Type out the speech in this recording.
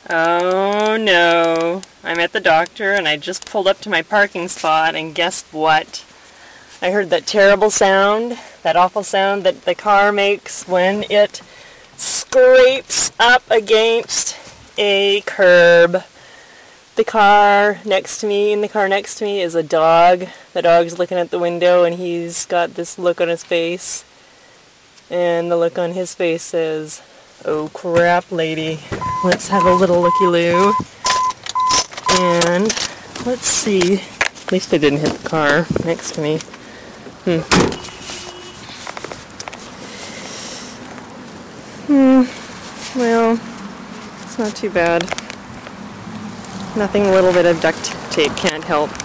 Oh no. I'm at the doctor and I just pulled up to my parking spot and guess what? I heard that terrible sound, that awful sound that the car makes when it scrapes up against a curb. In the car next to me is a dog. The dog's looking at the window and he's got this look on his face. And the look on his face says, "Oh crap, lady. Let's have a little looky-loo." And let's see. At least I didn't hit the car next to me. Well, it's not too bad. Nothing a little bit of duct tape can't help.